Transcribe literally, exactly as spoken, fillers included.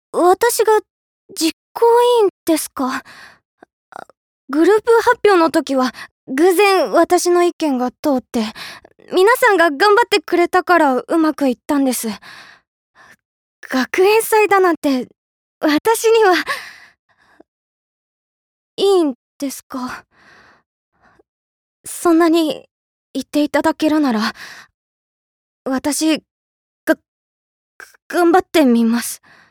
私が実行委員ですか？グループ発表の時は偶然私の意見が通って皆さんが頑張ってくれたからうまくいったんです。学園祭だなんて私にはいいんですか？そんなに言っていただけるなら私が頑張ってみます。